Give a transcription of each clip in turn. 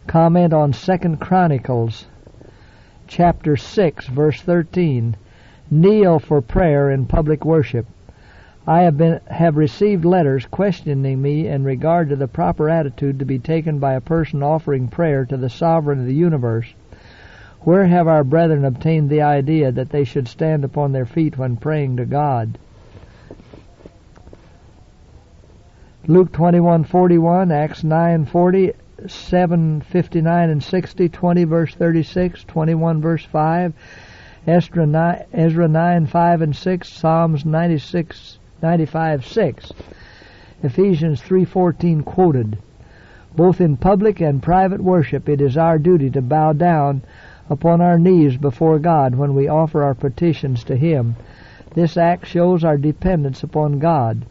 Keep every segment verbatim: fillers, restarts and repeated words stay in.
Comment on Second Chronicles, chapter six, verse thirteen. Kneel for prayer in public worship. I have been have received letters questioning me in regard to the proper attitude to be taken by a person offering prayer to the Sovereign of the universe. Where have our brethren obtained the idea that they should stand upon their feet when praying to God? Luke twenty-one forty-one, Acts nine forty, seven fifty-nine and sixty, twenty verse thirty-six, twenty-one verse five, Ezra nine, Ezra nine five and six, Psalms ninety-six, ninety-five six, Ephesians three fourteen quoted. Both in public and private worship it is our duty to bow down upon our knees before God when we offer our petitions to Him. This act shows our dependence upon God.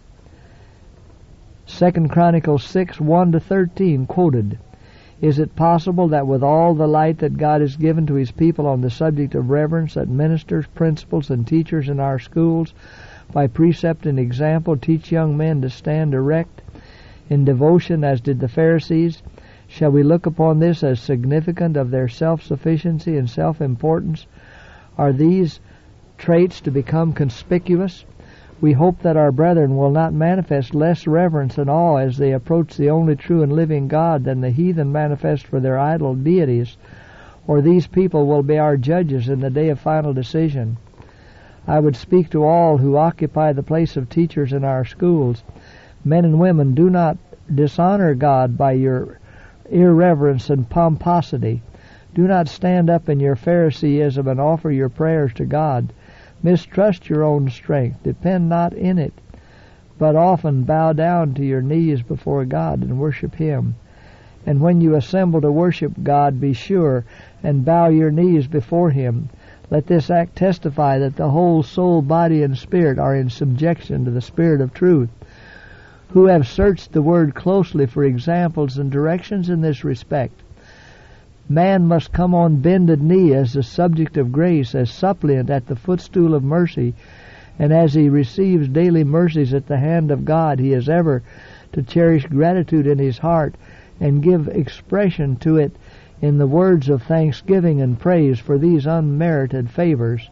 Second Chronicles six one to thirteen quoted. Is it possible that with all the light that God has given to His people on the subject of reverence, that ministers, principals, and teachers in our schools, by precept and example, teach young men to stand erect in devotion as did the Pharisees? Shall we look upon this as significant of their self-sufficiency and self-importance? Are these traits to become conspicuous? We hope that our brethren will not manifest less reverence and awe as they approach the only true and living God than the heathen manifest for their idol deities, or these people will be our judges in the day of final decision. I would speak to all who occupy the place of teachers in our schools. Men and women, do not dishonor God by your irreverence and pomposity. Do not stand up in your Phariseeism and offer your prayers to God. Mistrust your own strength. Depend not in it, but often bow down to your knees before God and worship Him. And when you assemble to worship God, be sure and bow your knees before Him. Let this act testify that the whole soul, body, and spirit are in subjection to the Spirit of truth, who have searched the Word closely for examples and directions in this respect. Man must come on bended knee as the subject of grace, as suppliant at the footstool of mercy, and as he receives daily mercies at the hand of God, he is ever to cherish gratitude in his heart and give expression to it in the words of thanksgiving and praise for these unmerited favors.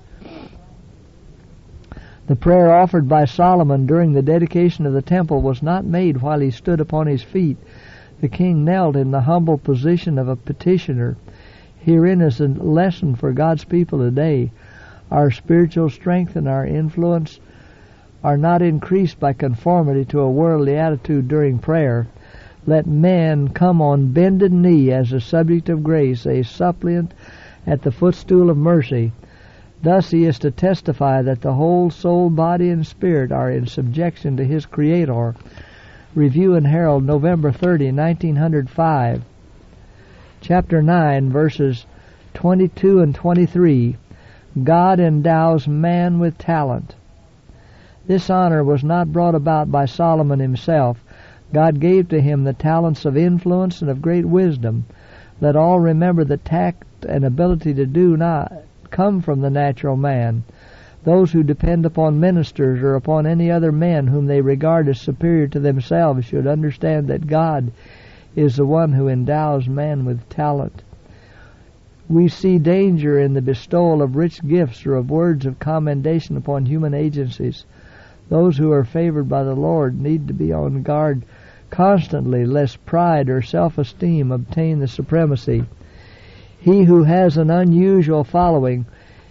The prayer offered by Solomon during the dedication of the temple was not made while he stood upon his feet. The king knelt in the humble position of a petitioner. Herein is a lesson for God's people today. Our spiritual strength and our influence are not increased by conformity to a worldly attitude during prayer. Let men come on bended knee as a subject of grace, a suppliant at the footstool of mercy. Thus he is to testify that the whole soul, body, and spirit are in subjection to his Creator. Review and Herald, November thirtieth, nineteen oh five. Chapter nine, verses twenty-two and twenty-three. God endows man with talent. This honor was not brought about by Solomon himself. God gave to him the talents of influence and of great wisdom. Let all remember that tact and ability to do not come from the natural man. Those who depend upon ministers or upon any other men whom they regard as superior to themselves should understand that God is the one who endows man with talent. We see danger in the bestowal of rich gifts or of words of commendation upon human agencies. Those who are favored by the Lord need to be on guard constantly lest pride or self-esteem obtain the supremacy. He who has an unusual following,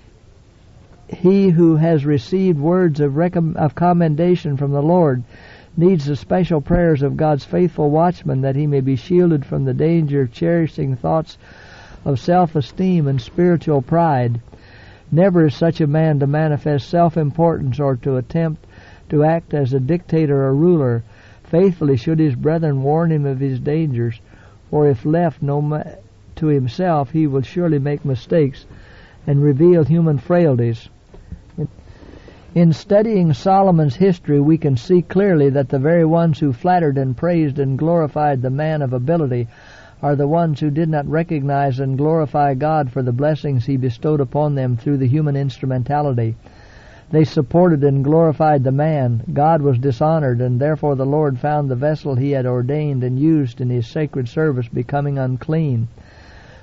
he who has received words of, recom- of commendation from the Lord, needs the special prayers of God's faithful watchman that he may be shielded from the danger of cherishing thoughts of self-esteem and spiritual pride. Never is such a man to manifest self-importance or to attempt to act as a dictator or ruler. Faithfully should his brethren warn him of his dangers, for if left no ma- to himself, he will surely make mistakes and reveal human frailties. In studying Solomon's history, we can see clearly that the very ones who flattered and praised and glorified the man of ability are the ones who did not recognize and glorify God for the blessings He bestowed upon them through the human instrumentality. They supported and glorified the man. God was dishonored, and therefore the Lord found the vessel He had ordained and used in His sacred service becoming unclean.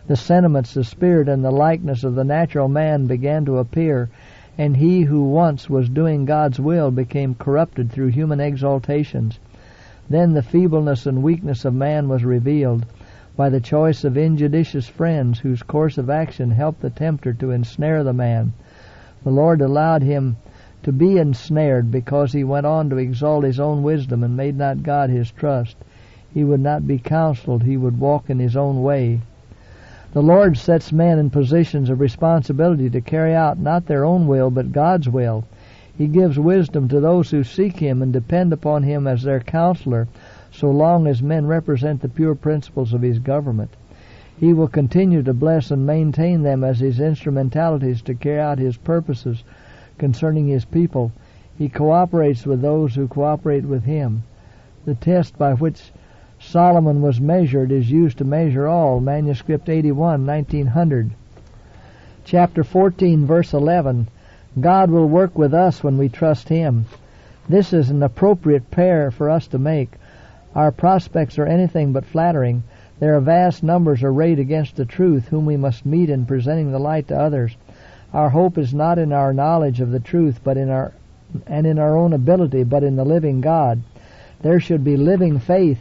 The sentiments, the spirit, and the likeness of the natural man began to appear, and he who once was doing God's will became corrupted through human exaltations. Then the feebleness and weakness of man was revealed by the choice of injudicious friends whose course of action helped the tempter to ensnare the man. The Lord allowed him to be ensnared because he went on to exalt his own wisdom and made not God his trust. He would not be counseled, he would walk in his own way. The Lord sets men in positions of responsibility to carry out not their own will but God's will. He gives wisdom to those who seek Him and depend upon Him as their counselor, so long as men represent the pure principles of His government. He will continue to bless and maintain them as His instrumentalities to carry out His purposes concerning His people. He cooperates with those who cooperate with Him. The test by which Solomon was measured is used to measure all. Manuscript eighty-one, nineteen hundred. Chapter fourteen, verse eleven. God will work with us when we trust Him. This is an appropriate prayer for us to make. Our prospects are anything but flattering. There are vast numbers arrayed against the truth, whom we must meet in presenting the light to others. Our hope is not in our knowledge of the truth, but in our and in our own ability, but in the living God. There should be living faith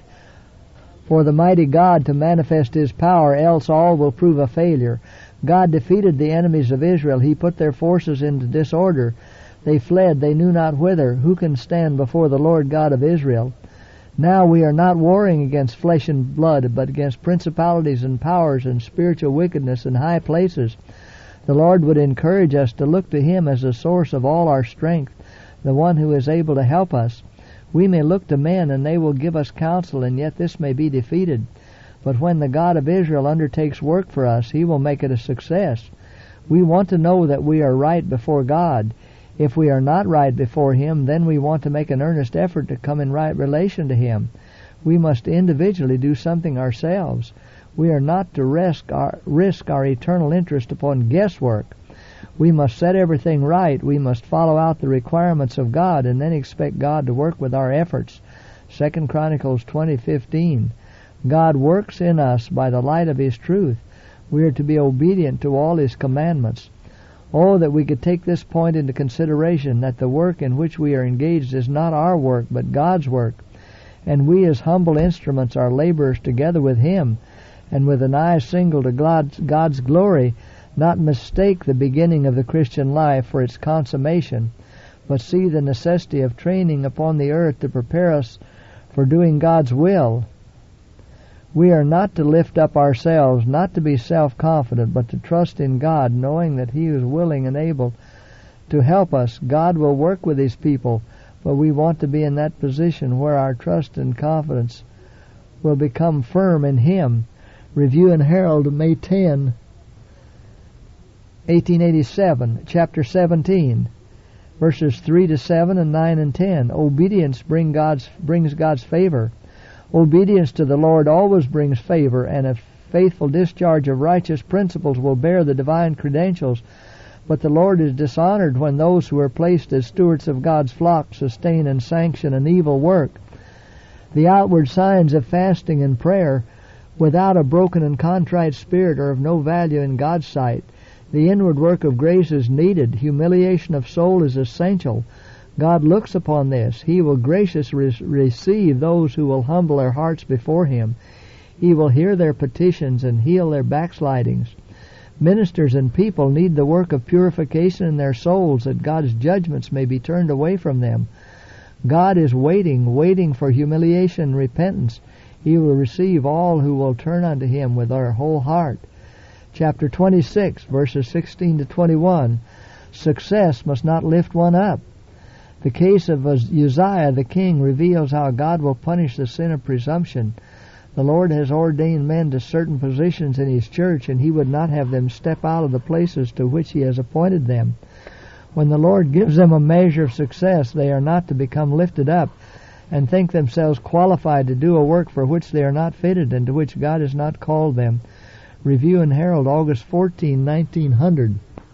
for the mighty God to manifest His power, else all will prove a failure. God defeated the enemies of Israel. He put their forces into disorder. They fled, they knew not whither. Who can stand before the Lord God of Israel? Now we are not warring against flesh and blood, but against principalities and powers and spiritual wickedness in high places. The Lord would encourage us to look to Him as the source of all our strength, the one who is able to help us. We may look to men, and they will give us counsel, and yet this may be defeated. But when the God of Israel undertakes work for us, He will make it a success. We want to know that we are right before God. If we are not right before Him, then we want to make an earnest effort to come in right relation to Him. We must individually do something ourselves. We are not to risk our, risk our eternal interest upon guesswork. We must set everything right. We must follow out the requirements of God and then expect God to work with our efforts. Second Chronicles twenty fifteen. God works in us by the light of His truth. We are to be obedient to all His commandments. Oh, that we could take this point into consideration, that the work in which we are engaged is not our work, but God's work. And we as humble instruments are laborers together with Him, and with an eye single to God's, God's glory, not mistake the beginning of the Christian life for its consummation, but see the necessity of training upon the earth to prepare us for doing God's will. We are not to lift up ourselves, not to be self-confident, but to trust in God, knowing that He is willing and able to help us. God will work with His people, but we want to be in that position where our trust and confidence will become firm in Him. Review and Herald, May tenth, eighteen eighty-seven, chapter seventeen, verses three to seven and nine and ten. Obedience bring God's, brings God's favor. Obedience to the Lord always brings favor, and a faithful discharge of righteous principles will bear the divine credentials. But the Lord is dishonored when those who are placed as stewards of God's flock sustain and sanction an evil work. The outward signs of fasting and prayer without a broken and contrite spirit are of no value in God's sight. The inward work of grace is needed. Humiliation of soul is essential. God looks upon this. He will graciously receive those who will humble their hearts before Him. He will hear their petitions and heal their backslidings. Ministers and people need the work of purification in their souls, that God's judgments may be turned away from them. God is waiting, waiting for humiliation and repentance. He will receive all who will turn unto Him with their whole heart. Chapter twenty-six, verses sixteen to twenty-one. Success must not lift one up. The case of Uzziah the king reveals how God will punish the sin of presumption. The Lord has ordained men to certain positions in His church, and He would not have them step out of the places to which He has appointed them. When the Lord gives them a measure of success, they are not to become lifted up and think themselves qualified to do a work for which they are not fitted and to which God has not called them. Review and Herald, August fourteenth, nineteen hundred.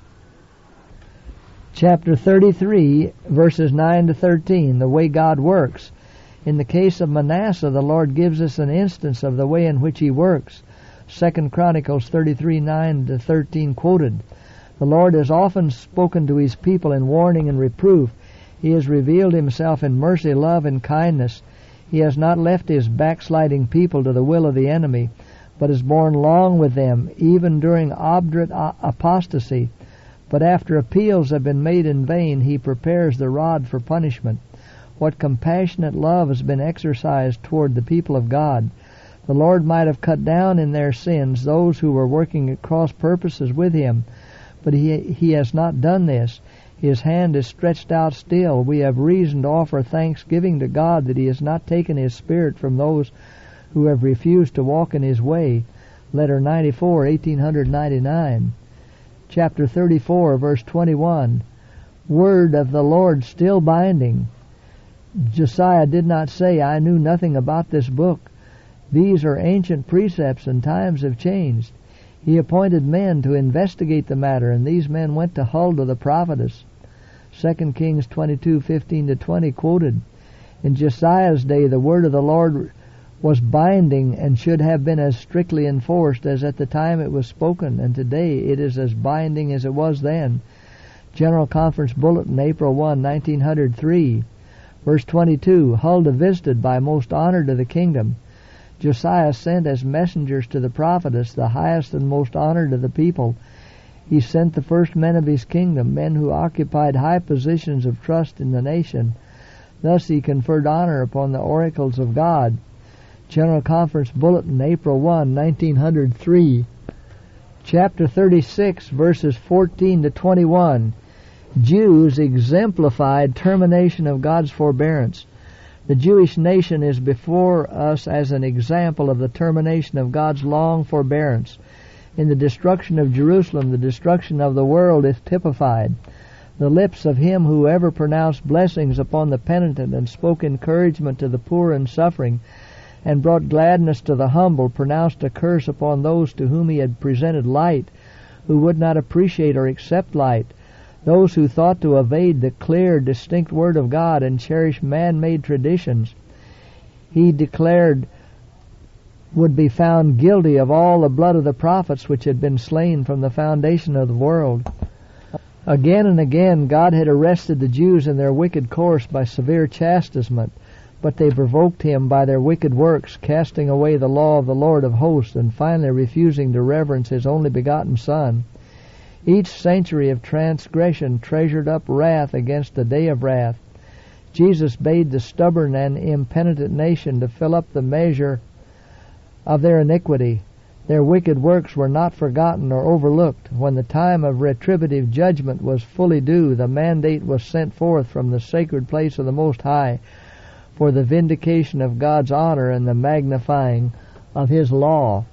Chapter thirty-three, verses nine to thirteen, the way God works. In the case of Manasseh, the Lord gives us an instance of the way in which He works. Second Chronicles thirty-three, nine to thirteen quoted. The Lord has often spoken to his people in warning and reproof. He has revealed himself in mercy, love, and kindness. He has not left his backsliding people to the will of the enemy, but has borne long with them, even during obdurate apostasy. But after appeals have been made in vain, he prepares the rod for punishment. What compassionate love has been exercised toward the people of God. The Lord might have cut down in their sins those who were working at cross purposes with him, but he, he has not done this. His hand is stretched out still. We have reason to offer thanksgiving to God that he has not taken his Spirit from those who have refused to walk in his way. Letter ninety-four, eighteen ninety-nine. Chapter thirty-four, verse twenty-one. Word of the Lord still binding. Josiah did not say, I knew nothing about this book. These are ancient precepts, and times have changed. He appointed men to investigate the matter, and these men went to Huldah the prophetess. Second Kings twenty-two, fifteen to twenty quoted. In Josiah's day, the word of the Lord was binding and should have been as strictly enforced as at the time it was spoken, and today it is as binding as it was then. General Conference Bulletin, April first, nineteen oh three. Verse twenty-two, Huldah visited by most honor to the kingdom. Josiah sent as messengers to the prophetess, the highest and most honored of the people. He sent the first men of his kingdom, men who occupied high positions of trust in the nation. Thus he conferred honor upon the oracles of God. General Conference Bulletin, April first, nineteen oh three. Chapter thirty-six, verses fourteen to twenty-one. Jews exemplified termination of God's forbearance. The Jewish nation is before us as an example of the termination of God's long forbearance. In the destruction of Jerusalem, the destruction of the world is typified. The lips of him who ever pronounced blessings upon the penitent and spoke encouragement to the poor and suffering, and brought gladness to the humble, pronounced a curse upon those to whom he had presented light, who would not appreciate or accept light. Those who thought to evade the clear, distinct Word of God and cherish man-made traditions, he declared would be found guilty of all the blood of the prophets which had been slain from the foundation of the world. Again and again God had arrested the Jews in their wicked course by severe chastisement, but they provoked him by their wicked works, casting away the law of the Lord of hosts, and finally refusing to reverence his only begotten Son. Each century of transgression treasured up wrath against the day of wrath. Jesus bade the stubborn and impenitent nation to fill up the measure of their iniquity. Their wicked works were not forgotten or overlooked. When the time of retributive judgment was fully due, the mandate was sent forth from the sacred place of the Most High for the vindication of God's honor and the magnifying of his law.